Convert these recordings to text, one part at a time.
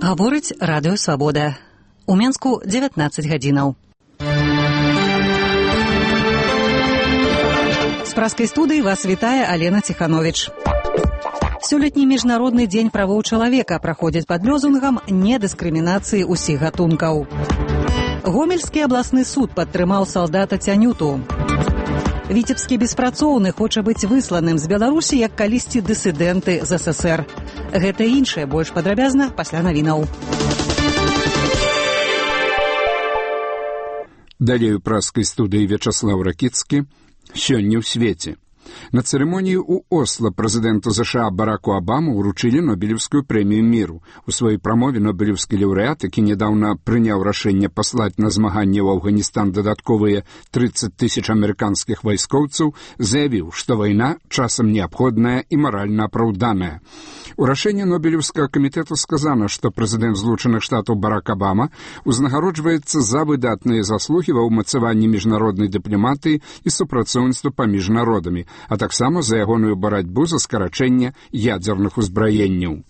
Гаворыць радыё «Свабода». У Менску 19 гадзінаў. З праскай студыі вас вітае Алена Ціхановіч. Сёлетні міжнародны дзень правоў чалавека праходзіць пад лозунгам недыскрымінацыі ўсіх гатункаў. Гомельскі абласны суд падтрымаў салдата Цянюту. Віцебскі беспрацоўны хоча быць высланым з Беларусі, як калісьці дысідэнты з ССР. Гэта і іншае больш падрабязна пасля навінаў. Далей у праскай студыі Вячаслаў Ракіцкі. Сёння ў свеце. На цырымоніі ў Осло прэзідэнту США Бараку Абаму ўручылі Нобелеўскую прэмію міру. У сваёй прамове нобелеўскі лаўрэат, які нядаўна прыняў рашэнне паслаць на змаганне ў Афганістан дадатковыя 30 000 амерыканскіх вайскоўцаў, заявіў, што вайна часам неабходная і маральна апраўданая. У рашэнні Нобелеўскага камітэту сказана, што прэзідэнт Злучаных Штатаў Барак Абама узнагароджваецца за выдатныя заслугі ва ўмацаванні міжнароднай дыпламатыі і супрацоўніцтва паміж народамі, а таксама за ягоную барацьбу за скарачэнне ядзерных узбраенняў.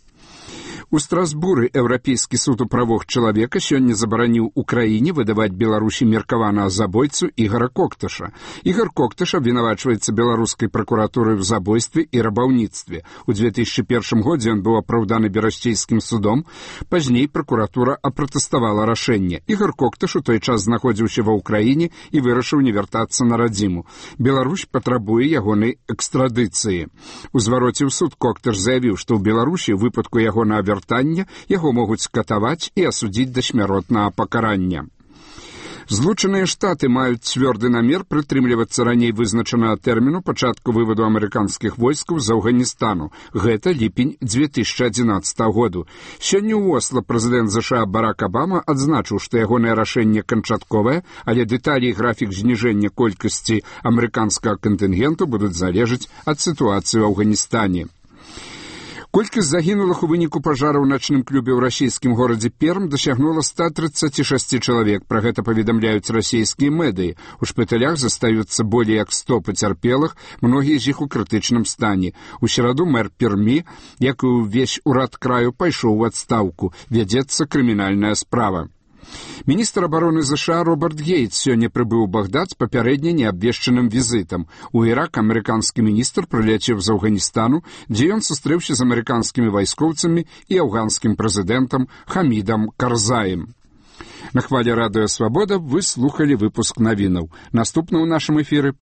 У Страсбуры Еўрапейскі суд у правах чалавека сёння забараніў Украіне выдаваць Беларусі меркаванага забойцу Ігара Кокташа. Ігар Кокташ абвінавачваецца беларускай пракуратурай у забойстве і рабаўніцтве. У 2001 годзе ён быў апраўданы берасцейскім судом. Пазней пракуратура апратэставала рашэнне. Ігар Кокташ у той час знаходзіўся ва ўкраіне і вырашыў не вяртацца на радзіму. Беларусь патрабуе ягонай экстрадыцыі. У звароце ў суд Кокташ заявіў, што ў Беларусі ў выпадку ягонага яго могуць скатаваць і асудзіць да смяротнага пакарання. Злучаныя Штаты маюць цвёрды намер прытрымлівацца раней вызначанага тэрміну пачатку вываду амерыканскіх войскаў з Афганістану. Гэта ліпень 2011 году. Сёння ў Осло прэзідэнт США Барак Абама адзначыў, што ягонае рашэнне канчатковае, але дэталі і графік зніжэння колькасці амерыканскага кантынгенту будуць залежаць ад сітуацыі ў Афганістане. Колькасць загінулых у выніку пажару ў начным клубе ў расійскім горадзе Перм дасягнула 136 чалавек. Пра гэта паведамляюць расійскія медыі. У шпіталях застаюцца болей як 100 пацярпелых, многія з іх у крытычным стане. У сераду мэр Пермі, як і ўвесь урад краю, пайшоў у адстаўку. Вядзецца крымінальная справа. Міністр абароны США Роберт Гейтс сёння прыбыў у Багдад з папярэдне неабвешчаным візітам. У Ірак амерыканскі міністр прыляцеў з Афганістану, дзе ён сустрэўся з амерыканскімі вайскоўцамі і афганскім прэзідэнтам Хамідам Карзаем. На хвале радыё «Свабода» вы слухалі выпуск навінаў. Наступны ў нашым эфіры